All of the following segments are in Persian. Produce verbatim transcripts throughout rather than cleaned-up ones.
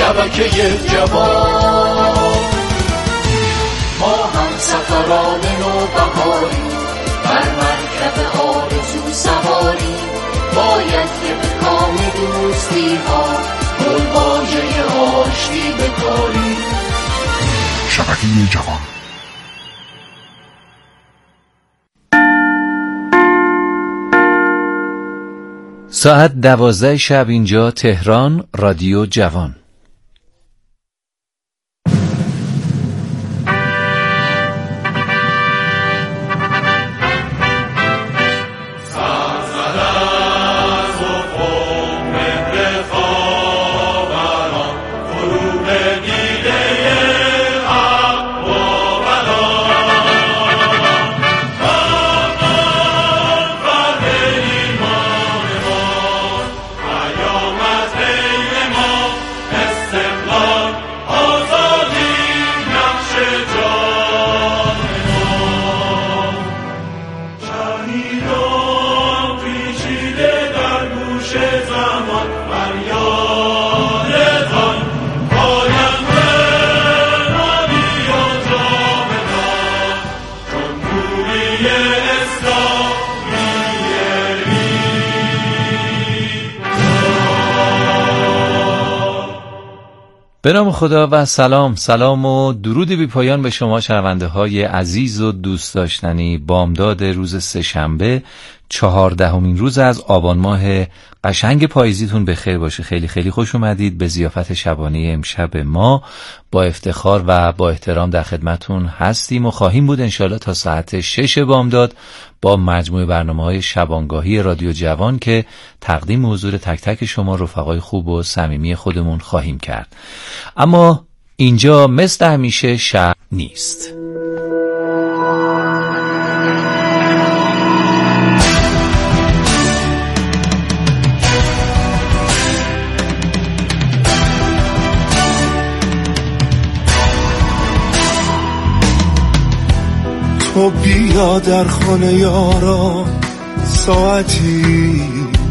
شبکه جوان. ما هم سفران نوبهاری، بر مرکب آرزو سواری، باید که به کام دوستی ها گل‌واژه آشتی بکاری. شبکه جوان. ساعت دوازده شب اینجا تهران، رادیو جوان. به نام خدا و سلام سلام و درود بی پایان به شما شنونده های عزیز و دوست داشتنی. بامداد روز سه‌شنبه چهاردهمین روز از آبان ماه قشنگ پاییزیتون بخیر باشه. خیلی خیلی خوش اومدید به ضیافت شبانه امشب ما. با افتخار و با احترام در خدمتون هستیم و خواهیم بود انشالله تا ساعت شش بامداد با مجموعه برنامه‌های شبانگاهی رادیو جوان که تقدیم حضور تک تک شما رفقای خوب و صمیمی خودمون خواهیم کرد. اما اینجا مثل همیشه شب نیست. تو بیا در خانه یارا ساعتی،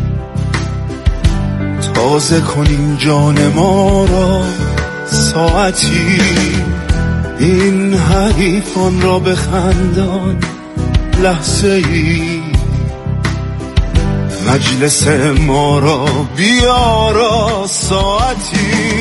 تازه کنیم جان ما را ساعتی. این حریفان را بخندان لحظه ای، مجلس ما را بیارا ساعتی.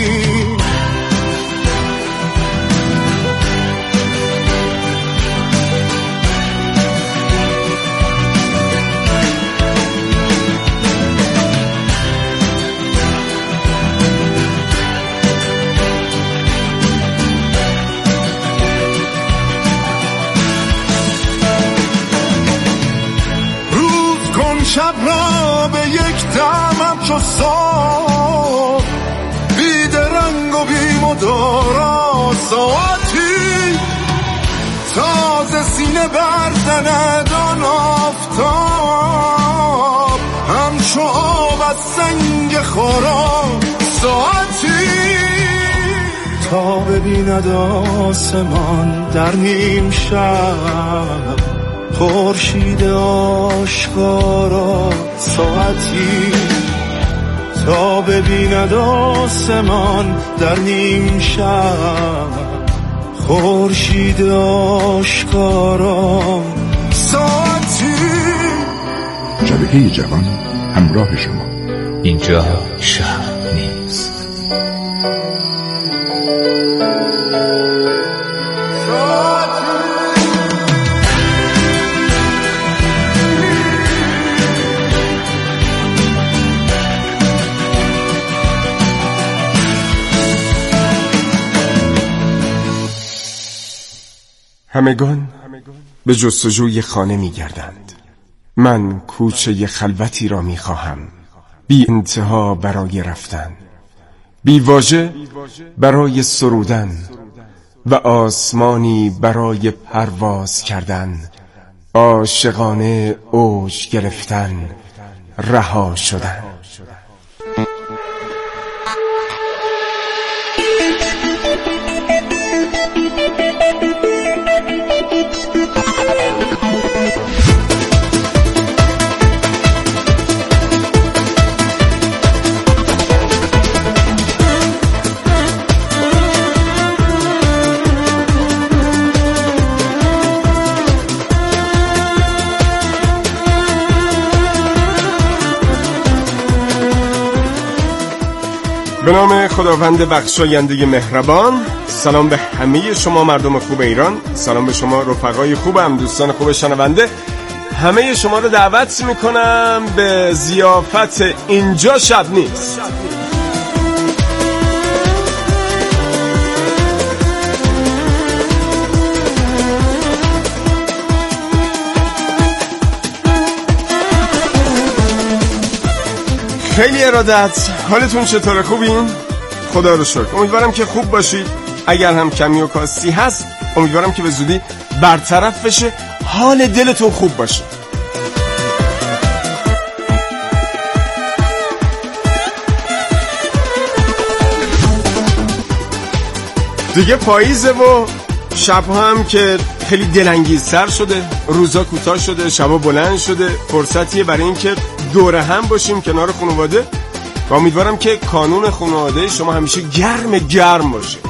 شب را به یک دمم چو صبح، بی درنگ و بی مدارا ساعتی. تازه سینه برزند آن آفتاب، همچو آب از سنگ خورا ساعتی. تا ببیند آسمان در نیم شب، خورشید آشکارا ساعتی. تا ببیند آسمان در نیم شب، خورشید آشکارا ساعتی. شبکه جوان همراه شما. اینجا شب نیست. همگان به جستجوی خانه می گردند. من کوچه خلوتی را می خواهم، بی انتها برای رفتن، بی واژه برای سرودن و آسمانی برای پرواز کردن. عاشقانه اوج گرفتن، رها شدن. به نام خداوند بخشاینده مهربان. سلام به همه شما مردم خوب ایران، سلام به شما رفقای خوبم، دوستان خوب شنونده. همه شما رو دعوت میکنم به ضیافت اینجا شب نیست. خیلی ارادت. حالتون چطوره؟ خوبین؟ خدا رو شکر. امیدوارم که خوب باشید. اگر هم کمی و کاستی هست امیدوارم که به زودی برطرف بشه، حال دلتون خوب باشه. دیگه پاییزه و شبها هم که خیلی دلانگیزتر شده، روزا کوتاه شده، شبا بلند شده، فرصتیه برای این که دوره هم باشیم کنار خانواده و امیدوارم که کانون خانواده شما همیشه گرم گرم باشه.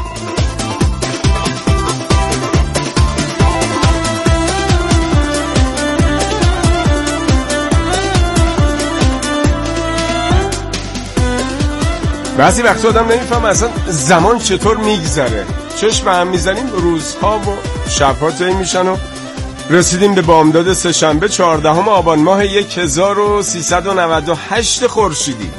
بعضی وقتا آدم نمیفهم اصلا زمان چطور میگذره. چشم هم میزنیم روزها و شبها طی میشن و رسیدیم به بامداد سه‌شنبه چهاردهم آبان ماه هزار و سیصد و نود و هشت خورشیدی.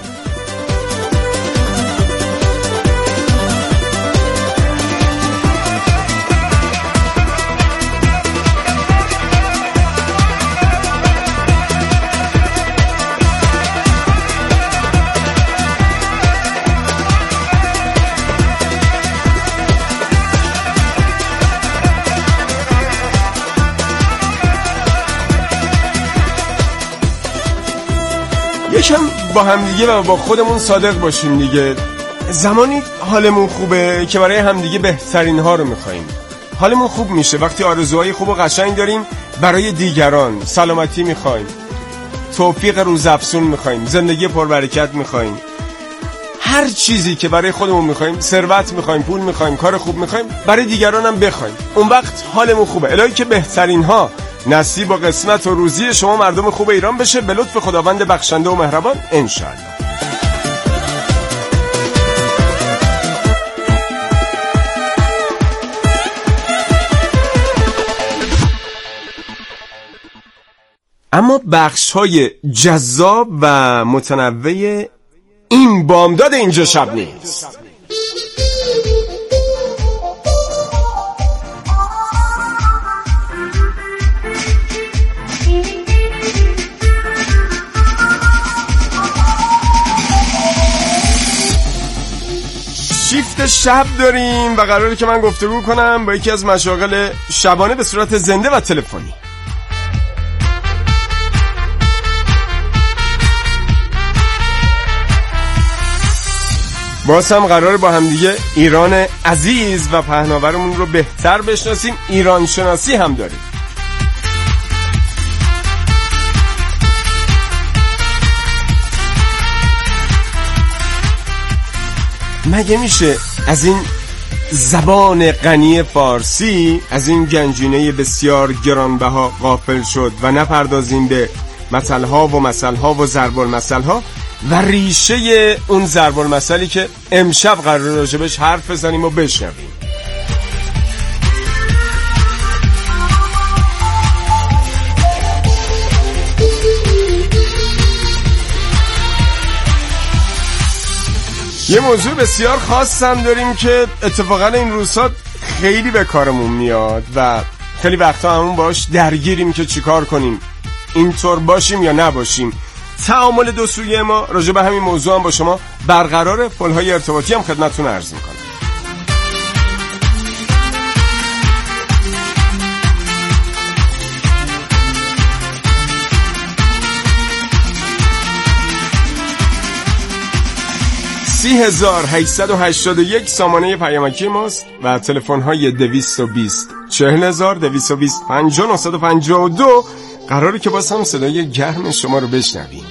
یکم با همدیگه و با خودمون صادق باشیم دیگه. زمانی حالمون خوبه که برای همدیگه بهترین ها رو میخواییم. حالمون خوب میشه وقتی آرزوهای خوب و قشنگ داریم برای دیگران. سلامتی میخوایم، توفیق روزافزون میخوایم، زندگی پربرکت میخوایم، هر چیزی که برای خودمون میخوایم، ثروت میخوایم، پول میخوایم، کار خوب میخوایم، برای دیگران هم بخوایم. اون وقت حالمون خوبه. الهی که بهترین ها نصیب و قسمت و روزی شما مردم خوب ایران بشه، به لطف خداوند بخشنده و مهربان انشاءالله. اما بخش‌های جذاب و متنوع این بامداد اینجا شب نیست. شیفت شب داریم و قراره که من گفتگو کنم با یکی از مشاغل شبانه به صورت زنده و تلفنی. باز هم قراره با همدیگه ایران عزیز و پهناورمون رو بهتر بشناسیم. ایران شناسی هم داریم. مگه میشه از این زبان غنی فارسی، از این گنجینه بسیار گرانبها غافل شد و نپردازیم به مثلها و مثلها و ضرب المثلها و ریشه اون ضرب المثلی که امشب قرار راجبش حرف بزنیم و بشنویم. یه موضوع بسیار خاص هم داریم که اتفاقا این روزها خیلی به کارمون میاد و خیلی وقتا همون باش درگیریم که چیکار کنیم، اینطور باشیم یا نباشیم. تعامل دو سویه ما راجع به همین موضوع هم با شما برقرار. پل‌های ارتباطی هم خدمتتون عرض میکنم. سی هزار هشتصد و هشتاد و یک سامانه پیامکی ماست و تلفن های دویست و بیست چهل هزار دویست و بیست پنجاه نهصد و پنجاه و دو. قراره که باز هم صدای گرم شما رو بشنویم.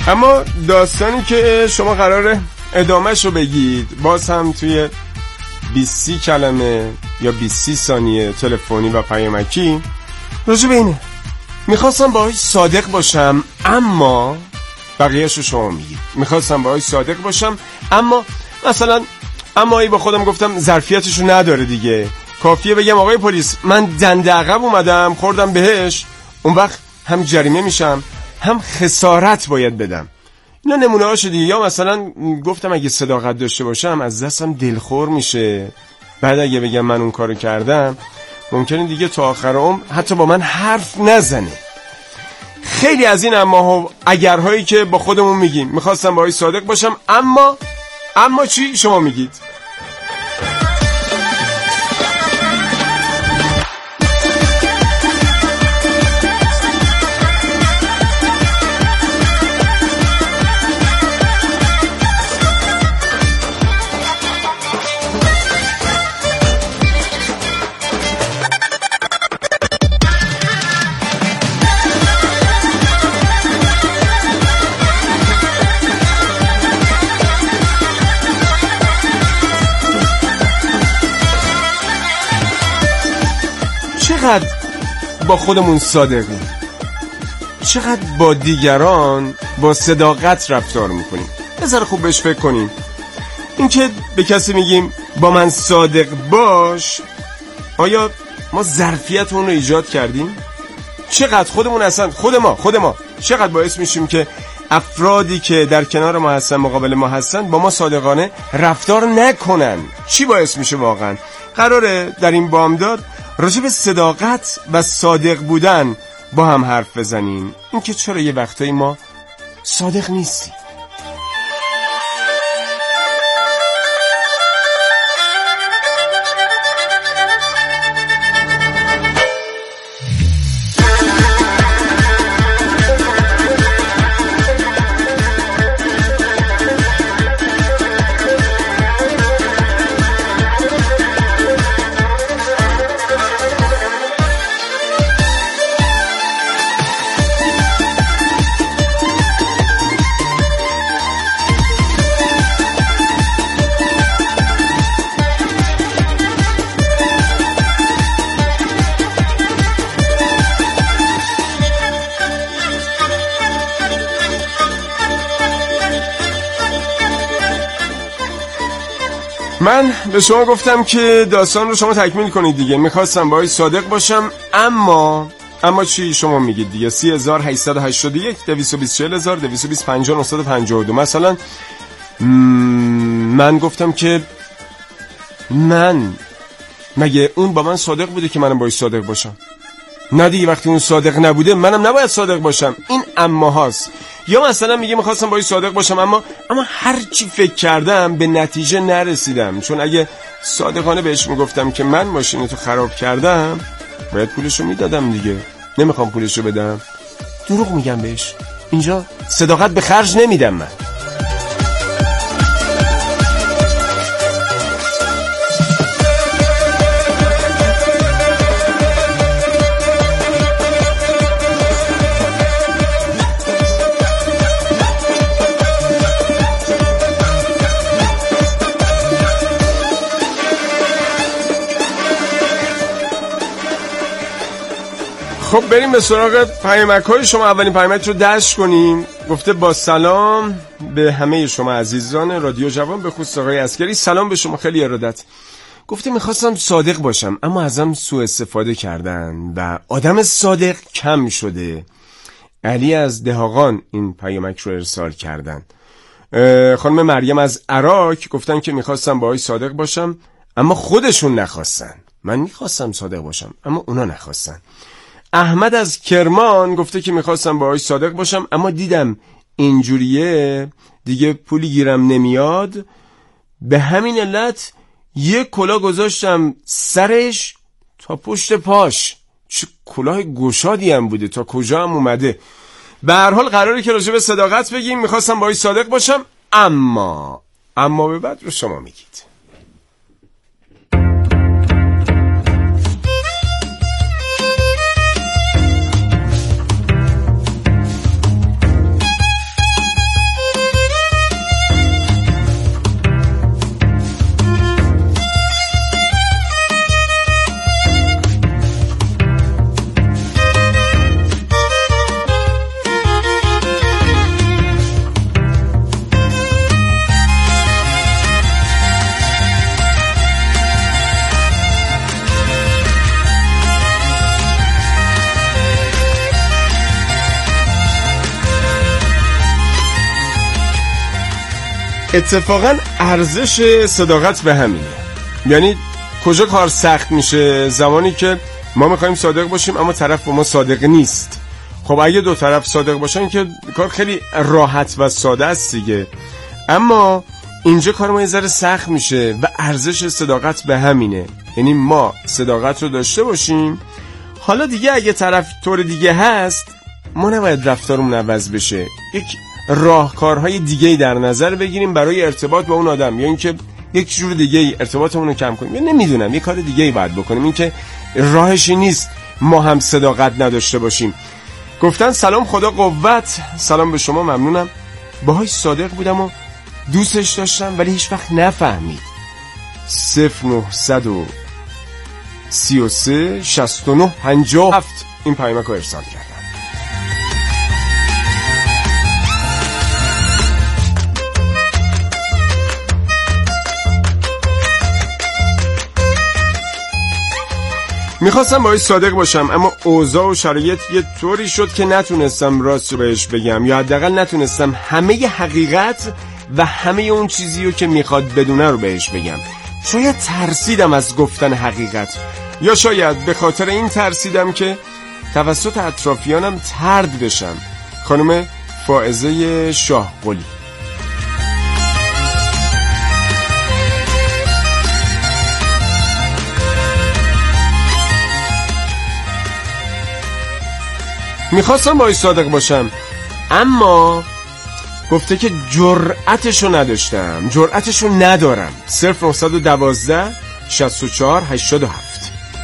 اما داستانی که شما قراره ادامهش رو بگید باز هم توی بیست کلمه یا بیست ثانیه تلفنی و پیامکی راجع به اینه. میخواستم باهاش صادق باشم اما بقیه‌شو شما میگید. میخواستم باهاش صادق باشم اما مثلا اما ای با خودم گفتم ظرفیتشو نداره دیگه، کافیه بگم آقای پلیس من دنده عقب اومدم خوردم بهش، اون وقت هم جریمه میشم هم خسارت باید بدم. اینا نمونه هاشه دیگه. یا مثلا گفتم اگه صداقت داشته باشم از دستم دلخور میشه، بعد اگه بگم من اون کارو کردم ممکنه دیگه تا آخر عمر حتی با من حرف نزنه. خیلی از این اما ها اگرهایی که با خودمون میگیم. میخواستم باهاش صادق باشم اما اما چی شما میگید؟ چقدر با خودمون صادقیم، چقدر با دیگران با صداقت رفتار میکنیم. بذار خوب بهش فکر کنیم. این که به کسی میگیم با من صادق باش، آیا ما ظرفیت اون رو ایجاد کردیم؟ چقدر خودمون اصلا خود ما خود ما چقدر باعث میشیم که افرادی که در کنار ما هستن مقابل ما هستن با ما صادقانه رفتار نکنن؟ چی باعث میشه واقعا؟ قراره در این بامداد راجع به صداقت و صادق بودن با هم حرف بزنیم. این که چرا یه وقتایی ما صادق نیستیم. من به شما گفتم که داستان رو شما تکمیل کنید دیگه. میخواستم باهاش صادق باشم اما اما چی شما میگید دیگه؟ سی هزار هشتصد و هشتاد و یک دویست و بیست چهل هزار دویست و بیست پنجاه نهصد و پنجاه و دو. مثلا من گفتم که من مگه اون با من صادق بوده که منم باهاش صادق باشم؟ نه دیگه، وقتی اون صادق نبوده منم نباید صادق باشم. این اما هاست. یا مثلا میگه میخواستم باهاش صادق باشم اما اما هر چی فکر کردم به نتیجه نرسیدم، چون اگه صادقانه بهش میگفتم که من ماشینتو خراب کردم باید پولشو میدادم دیگه. نمیخوام پولشو بدم، دروغ میگم بهش. اینجا صداقت به خرج نمیدم من. خب بریم به سراغ پیامک های شما. اولین پیامک رو دشت کنیم. گفته با سلام به همه شما عزیزان رادیو جوان، به خصوص آقای عسکری. سلام به شما، خیلی ارادت. گفته میخواستم صادق باشم اما ازم سوء استفاده کردن و آدم صادق کم شده. علی از دهاقان این پیامک رو ارسال کردن. خانم مریم از عراق گفتن که میخواستم باهاش صادق باشم اما خودشون نخواستن. من میخواستم صادق باشم اما اونا نخواستن. احمد از کرمان گفته که میخواستم باهاش صادق باشم اما دیدم اینجوریه دیگه پولی گیرم نمیاد، به همین علت یه کلاه گذاشتم سرش تا پشت پاش. چه کلاه گشادی هم بوده، تا کجا هم اومده. به هر حال قراره که راجع به صداقت بگیم. میخواستم باهاش صادق باشم اما اما به بعد رو شما میگید. اتفاقا ارزش صداقت به همینه. یعنی کجا کار سخت میشه؟ زمانی که ما میخوایم صادق باشیم اما طرف با ما صادق نیست. خب اگه دو طرف صادق باشن که کار خیلی راحت و ساده است دیگه. اما اینجا کار ما یه ذره سخت میشه و ارزش صداقت به همینه. یعنی ما صداقت رو داشته باشیم، حالا دیگه اگه طرف طور دیگه هست ما نباید رفتارمون عوض بشه، یک راهکارهای دیگه در نظر بگیریم برای ارتباط با اون آدم، یا اینکه یک جور دیگه ارتباطمون رو کم کنیم، یا نمیدونم یه کار دیگه باید بکنیم. این که راهشی نیست ما هم صداقت نداشته باشیم. گفتن سلام خدا قوت. سلام به شما، ممنونم. باهاش صادق بودم و دوستش داشتم ولی هیچ وقت نفهمید. صفر نهصد و سی و سه شصت و نه پنجاه و هفت این پیامک رو ارسال کردم. میخواستم باهاش صادق باشم اما اوضاع و شرایط یه طوری شد که نتونستم راست رو بهش بگم، یا حداقل نتونستم همه حقیقت و همه اون چیزی رو که میخواد بدونه رو بهش بگم. شاید ترسیدم از گفتن حقیقت، یا شاید به خاطر این ترسیدم که توسط اطرافیانم طرد بشم. خانم فائزه شاهقلی. میخواستم باهاش صادق باشم اما گفته که جرأتشو نداشتم، جرأتشو ندارم. صفر نهصد و دوازده شصت و چهار هشتاد و هفت.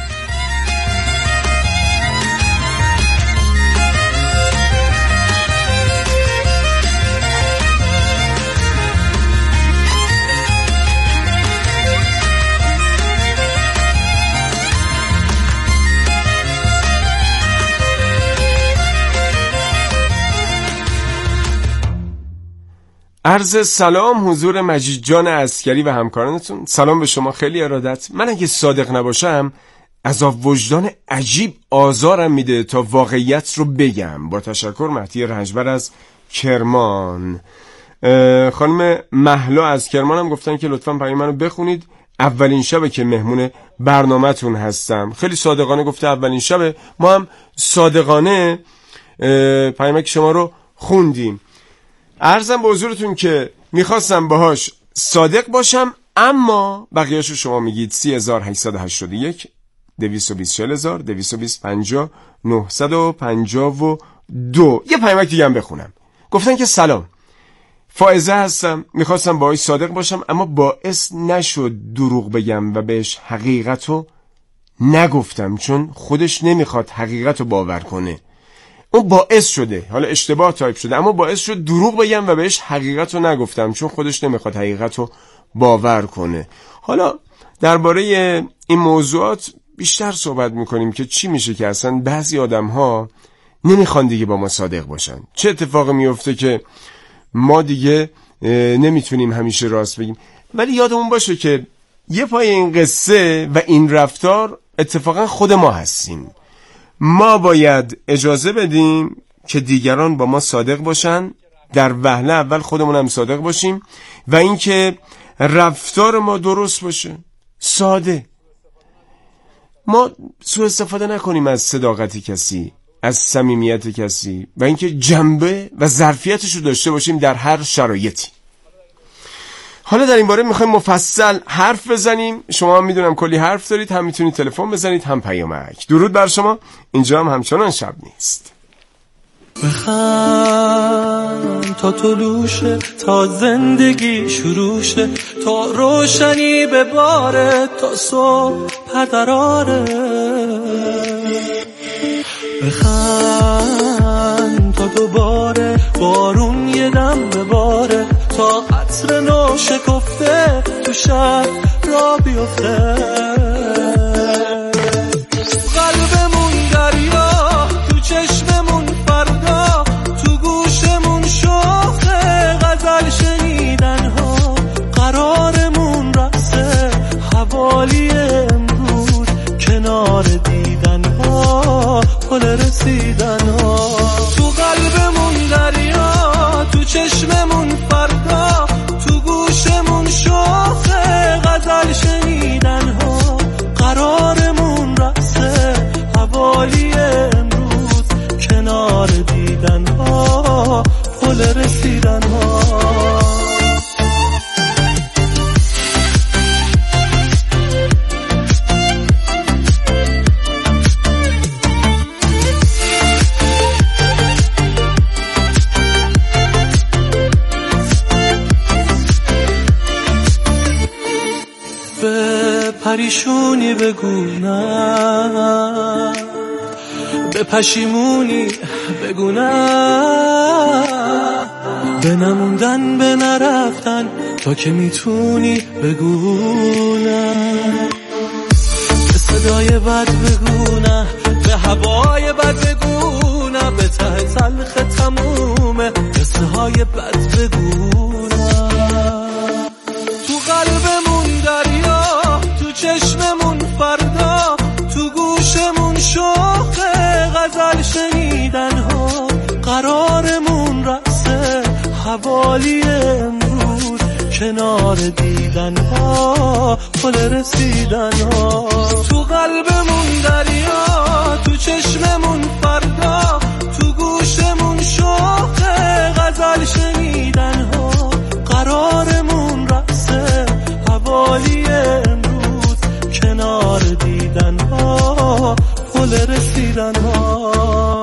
عرض سلام حضور مجید جان عسکری و همکارانتون. سلام به شما، خیلی ارادت. من اگه صادق نباشم عذاب وجدان عجیب آزارم میده تا واقعیت رو بگم. با تشکر، مهدی رنجبر از کرمان. خانم مهلا از کرمان هم گفتن که لطفاً پیام منو بخونید، اولین شبه که مهمون برنامه‌تون هستم. خیلی صادقانه گفته اولین شبه، ما هم صادقانه پیامک شما رو خوندیم. عرضم به حضورتون که میخواستم باهاش صادق باشم اما بقیه‌شو شما میگید. سی هزار هشتصد و هشتاد و یک دویست و بیست چهل هزار دویست و بیست پنجاه نهصد و پنجاه و دو. یه پیامک دیگه هم بخونم. گفتن که سلام، فائزه هستم، میخواستم باهاش صادق باشم اما باعث نشد دروغ بگم و بهش حقیقتو نگفتم چون خودش نمیخواد حقیقتو باور کنه. اون باعث شده، حالا اشتباه تایپ شده، اما باعث شد دروغ بگم و بهش حقیقت رو نگفتم چون خودش نمیخواد حقیقت رو باور کنه. حالا درباره این موضوعات بیشتر صحبت میکنیم که چی میشه که اصلا بعضی آدم ها نمیخوان دیگه با ما صادق باشن. چه اتفاقی میفته که ما دیگه نمیتونیم همیشه راست بگیم. ولی یادمون باشه که یه پای این قصه و این رفتار اتفاقا خود ما هستیم. ما باید اجازه بدیم که دیگران با ما صادق باشن، در وهله اول خودمون هم صادق باشیم و اینکه رفتار ما درست باشه، ساده. ما سوء استفاده نکنیم از صداقت کسی، از صمیمیت کسی و اینکه جنبه و ظرفیتش رو داشته باشیم در هر شرایطی. حالا در این باره میخوایم مفصل حرف بزنیم. شما هم میدونم کلی حرف دارید، هم میتونید تلفن بزنید هم پیامک. درود بر شما. اینجا هم همچنان شب نیست. بخند تا طلوشه، تا زندگی شروعشه، تا روشنی بباره، تا صبح پدراره. بخند تا دوباره بارون یه دم بباره، تا عطر نو شکفته تو شب را بیفته. قلبمون دریا، تو چشممون فردا، تو گوشمون شوخه غزل شنیدن ها. قرارمون رقصه حوالی امروز، کنار دیدن ها، پل رسیدن ها. تو قلبمون دریا، تو چشممون فردا، تو گوش پل رسیدن ها. پریشونی بگو نه، به پشیمونی بگو نه، به نموندن به نرفتن تا که میتونی بگو نه، به صدای بد بگو نه، به هوای بد بگو نه، به ته تلخ تمومه قصه های بد بگو نه. تو قلبمون دریا، تو چشممون فردا، تو گوشمون شوق غزل شنیدن ها، قرارمون رقصه حوالی امروز، کنار دیدن ها، پل رسیدن ها. تو قلبمون دریا، تو چشممون فردا، تو گوشمون شوق غزل شنیدن ها، قرارمون رقصه حوالی امروز، کنار دیدن ها، پل رسیدن ها.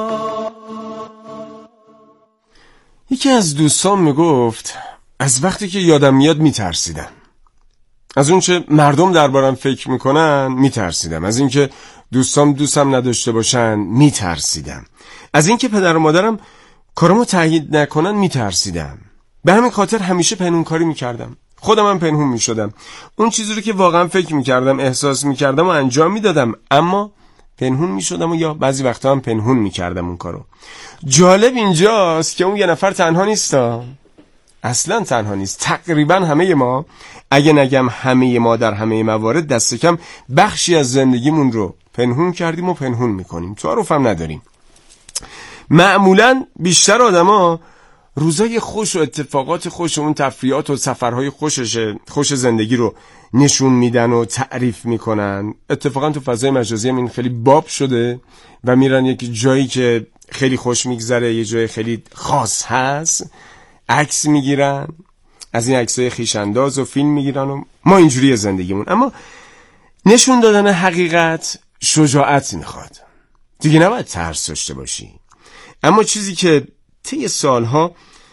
یکی از دوستان میگفت از وقتی که یادم میاد میترسیدم، از اون چه مردم دربارم فکر میکنن میترسیدم، از اینکه دوستام دوستم نداشته باشن میترسیدم، از اینکه پدر و مادرم کارمو تایید نکنن میترسیدم. به همین خاطر همیشه پنهونکاری میکردم، خودم هم پنهون میشدم، اون چیزی رو که واقعا فکر میکردم احساس میکردم و انجام میدادم، اما پنهون میشدم و یا بعضی وقتا هم پنهون میکردم اون کارو. جالب اینجاست که اون یه نفر تنها نیستا، اصلا تنها نیست. تقریبا همه ما، اگه نگم همه ما، در همه موارد دست کم بخشی از زندگیمون رو پنهون کردیم و پنهون میکنیم، تعارف هم نداریم. معمولا بیشتر آدما روزای خوش و اتفاقات خوش و اون تفریحات و سفرهای خوشش خوش زندگی رو نشون میدن و تعریف میکنن. اتفاقا تو فضای مجازی هم این خیلی باب شده و میرن یک جایی که خیلی خوش میگذره، یه جای خیلی خاص هست، عکس میگیرن، از این عکسای خویش‌انداز و فیلم میگیرن و ما اینجوری زندگیمون. اما نشون دادن حقیقت شجاعت میخواد، دیگه نباید ترس داشته باشی. اما چیزی که طی سالها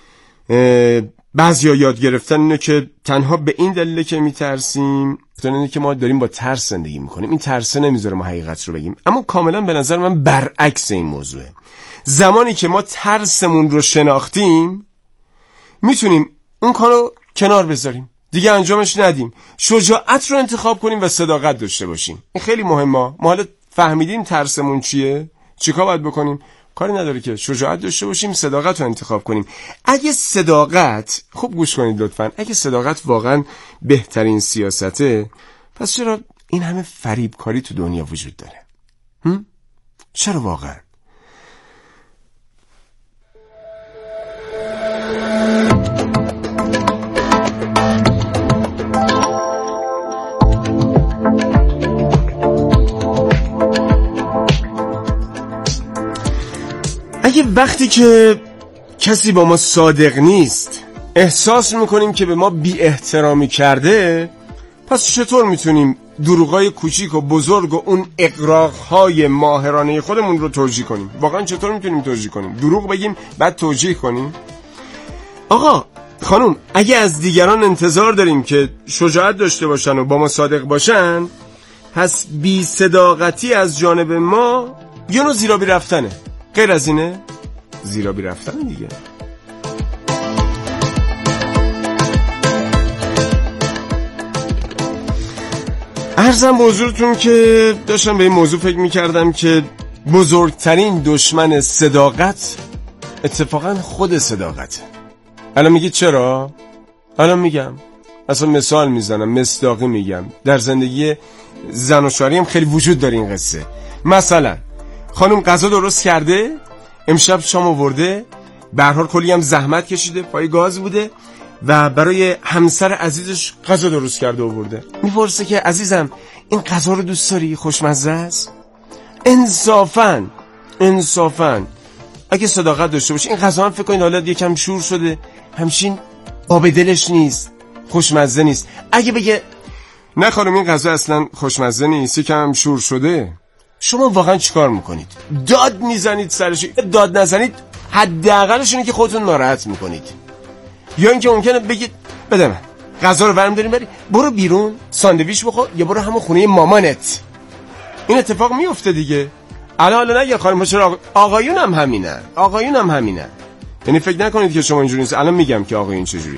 بعضیا یاد گرفتن اینه که تنها به این دلیله که میترسیم، اینه که ما داریم با ترس زندگی میکنیم، این ترس نمیذاره ما حقیقت رو بگیم. اما کاملا به نظر من برعکس این موضوعه. زمانی که ما ترسمون رو شناختیم میتونیم اون کارو کنار بذاریم، دیگه انجامش ندیم، شجاعت رو انتخاب کنیم و صداقت داشته باشیم. این خیلی مهمه. ما حالا فهمیدیم ترسمون چیه، چیکار باید بکنیم، کاری نداره که شجاعت داشته باشیم، صداقت رو انتخاب کنیم. اگه صداقت، خوب گوش کنید لطفاً، اگه صداقت واقعاً بهترین سیاسته، پس چرا این همه فریبکاری تو دنیا وجود داره؟ هم؟ چرا واقعاً؟ اگه وقتی که کسی با ما صادق نیست احساس میکنیم که به ما بی احترامی کرده، پس چطور میتونیم دروغای کوچیک و بزرگ و اون اغراقهای ماهرانه خودمون رو توجیه کنیم؟ واقعا چطور میتونیم توجیه کنیم؟ دروغ بگیم بعد توجیه کنیم؟ آقا خانم، اگه از دیگران انتظار داریم که شجاعت داشته باشن و با ما صادق باشن، پس بی صداقتی از جانب ما یه نوع زیرابی رفتنه. غیر از اینه؟ زیرابی رفتن دیگه. عرضم به حضورتون که داشتم به این موضوع فکر میکردم که بزرگترین دشمن صداقت اتفاقا خود صداقته. الان میگید چرا؟ الان میگم، اصلا مثال میزنم، مصداقی میگم. در زندگی زن و شوهری هم خیلی وجود داره این قصه. مثلا خانم غذا درست کرده، امشب شام آورده، به هر حال کلی هم زحمت کشیده، پای گاز بوده و برای همسر عزیزش غذا درست کرده آورده. میپرسه که عزیزم این غذا رو دوست داری؟ خوشمزه است؟ انصافاً انصافاً اگه صداقت داشته باشه این غذا هم فکر کنید حالا یکم شور شده، همچین آب دلش نیست، خوشمزه نیست. اگه بگه نه خانم این غذا اصلا خوشمزه نیست، یکم شور شده، شما واقعا چیکار میکنید؟ داد میزنید سرش؟ داد نزنید حداقلش اینه که خودتون ناراحت میکنید. یا اینکه ممکنه بگید بده من غذا رو برم داریم بری، برو بیرون ساندویچ بخور یا برو همون خونه مامانت. این اتفاق میفته دیگه. الان حالا نگه خانم چرا آقایون هم همینن، آقایون هم همینن. یعنی فکر نکنید که شما اینجوری نیست. الان میگم که آقایون چجوریه.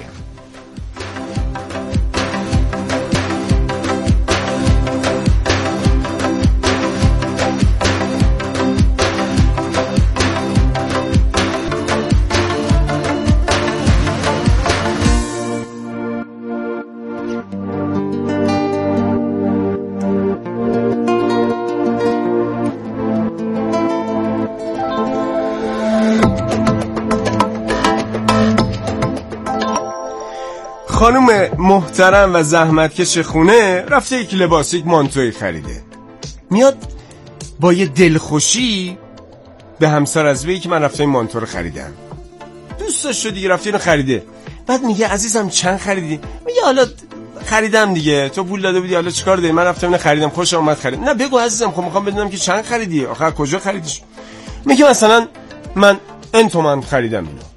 خانم محترم و زحمتکش خونه رفته یک لباس، یک مانتوی خریده. میاد با یه دلخوشی به همسر از بگه که من رفته این مانتو رو خریدم. دوست داشته دیگه، رفته اینو خریده. بعد میگه عزیزم چند خریدی؟ میگه حالا خریدم دیگه، تو پول داده بودی، حالا چیکار داری؟ من رفتم اینو خریدم، خوش اومد خرید. نه بگو عزیزم، خب میخوام بدونم که چند خریدی، آخر کجا خریدیش؟ میگه مثلا من این تومن خریدم اینو.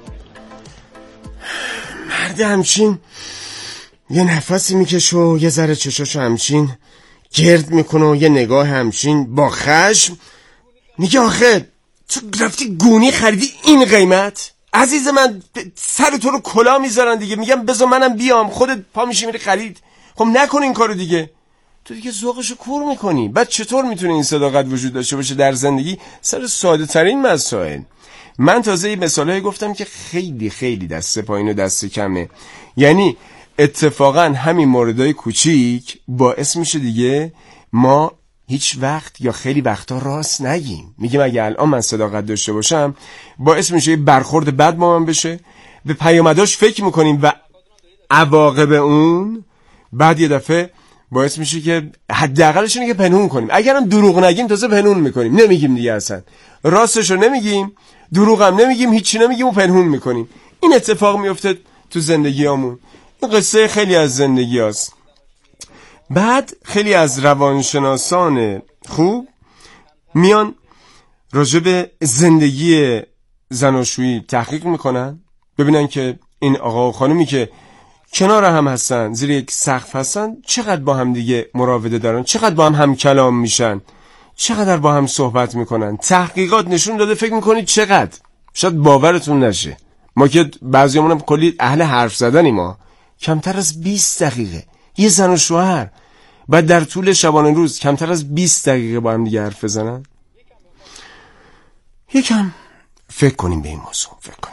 مرد همچین یه نفسی میکشه و یه ذره چشاشو همچین گرد میکنه و یه نگاه همچین با خشم میگه آخه تو رفتی گونی خریدی این قیمت؟ عزیز من سر تو رو کلا میذارن دیگه. میگم بذار منم بیام، خودت پا میشی میری خرید. خب نکن این کارو دیگه. تو دیگه ذوقشو کور میکنی. بعد چطور میتونه این صداقت وجود داشته باشه در زندگی سر ساده ترین مسائل؟ من تازه این مثالایی گفتم که خیلی خیلی دست پایین و دست کمه. یعنی اتفاقا همین موردهای کوچیک باعث میشه دیگه ما هیچ وقت یا خیلی وقتا راست نگیم. میگیم اگه الان من صداقت داشته باشم باعث میشه یه برخورد بد با من بشه، به پیامداش فکر میکنیم و عواقب اون بعد یه دفعه باعث میشه که حداقلش اینه که پنهون کنیم. اگرم دروغ نگیم تازه پنهون میکنیم، نمیگیم دیگه، اصلا راستشو نمیگیم، دروغ هم نمیگیم، هیچی نمیگیم و پنهون میکنیم. این اتفاق میفته تو زندگیامون. این قصه خیلی از زندگی هست. بعد خیلی از روانشناسان خوب میان راجع به زندگی زناشویی تحقیق میکنن، ببینن که این آقا و خانومی که کنار هم هستن، زیر یک سقف هستن، چقدر با هم دیگه مراوده دارن، چقدر با هم هم کلام میشن، چقدر با هم صحبت میکنن. تحقیقات نشون داده، فکر میکنید چقدر؟ شاید باورتون نشه. ما که بعضیامون هم کلی اهل حرف زدنیم، ما کمتر از بیست دقیقه یه زن و شوهر بعد در طول شبانه روز کمتر از بیست دقیقه با هم دیگه حرف بزنن. یکم فکر کنیم به این موضوع، فکر کنیم.